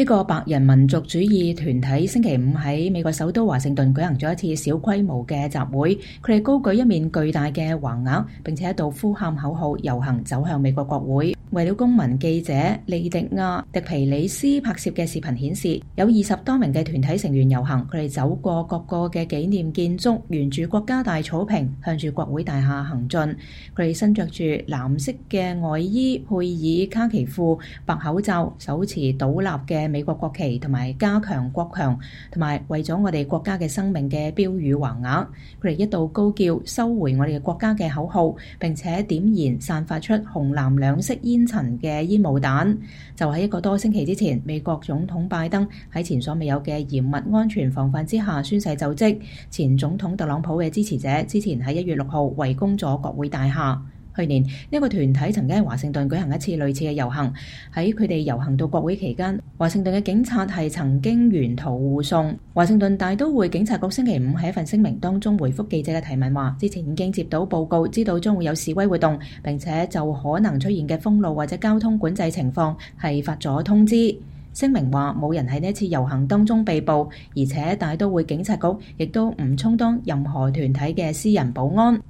呢個白人民族主義團體星期五喺美國首都華盛頓舉行咗一次小規模嘅集會，佢哋高舉一面巨大嘅橫額，並且一度呼喊口號遊行走向美國國會。為了公民記者利迪亞·迪皮里斯拍攝嘅視頻顯示，有20多名嘅團體成員遊行，佢哋走過各個嘅紀念建築，沿住國家大草坪向住國會大廈行進。佢哋身着住藍色嘅外衣、佩爾卡其褲、白口罩，手持倒立嘅美國國旗同埋加強國強，同埋為咗我哋國家嘅生命嘅標語橫額。佢哋一度高叫收回我哋嘅國家嘅口號，並且點燃散發出紅藍兩色煙塵嘅煙霧彈。就喺1個多星期之前，美國總統拜登喺前所未有嘅嚴密安全防範之下宣誓就職。前總統特朗普嘅支持者之前喺1月6號圍攻咗國會大廈。去年呢個團體曾經喺華盛頓舉行一次類似嘅遊行。喺佢哋遊行到國會期間，華盛頓嘅警察係曾經沿途護送。華盛頓大都會警察局星期五喺一份聲明當中回覆記者嘅提問話，之前已經接到報告，知道將會有示威活動，並且就可能出現嘅封路或者交通管制情況係發咗通知。聲明話冇人喺呢次遊行當中被捕，而且大都會警察局亦都唔充當任何團體嘅私人保安。